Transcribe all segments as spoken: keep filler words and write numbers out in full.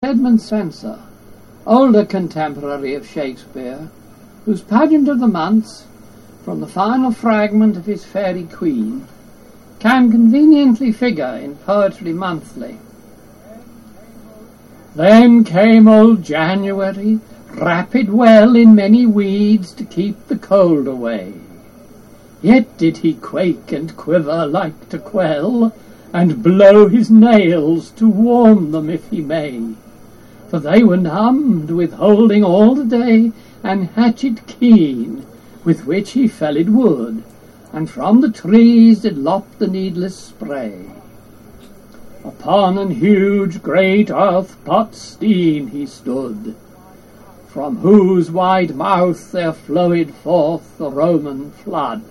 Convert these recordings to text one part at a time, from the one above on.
Edmund Spenser, older contemporary of Shakespeare, whose Pageant of the Months, from the final fragment of his Fairy Queen, can conveniently figure in Poetry Monthly. Then came old January, wrapped well in many weeds to keep the cold away. Yet did he quake and quiver like to quell, and blow his nails to warm them if he may. For they were numbed with holding all the day an hatchet keen, with which he felled wood, and from the trees did lop the needless spray. Upon an huge great earth-pot stein he stood, from whose wide mouth there flowed forth the Roman flood.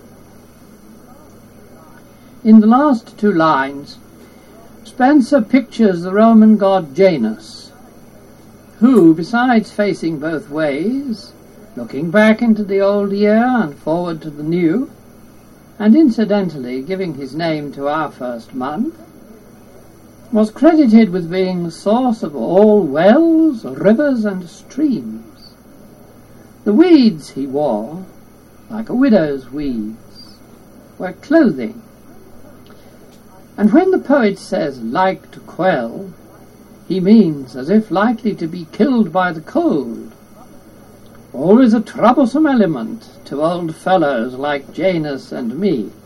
In the last two lines, Spenser pictures the Roman god Janus, who, besides facing both ways, looking back into the old year and forward to the new, and incidentally giving his name to our first month, was credited with being the source of all wells, rivers, and streams. The weeds he wore, like a widow's weeds, were clothing. And when the poet says like to quell, he means as if likely to be killed by the cold. Always a troublesome element to old fellows like Janus and me.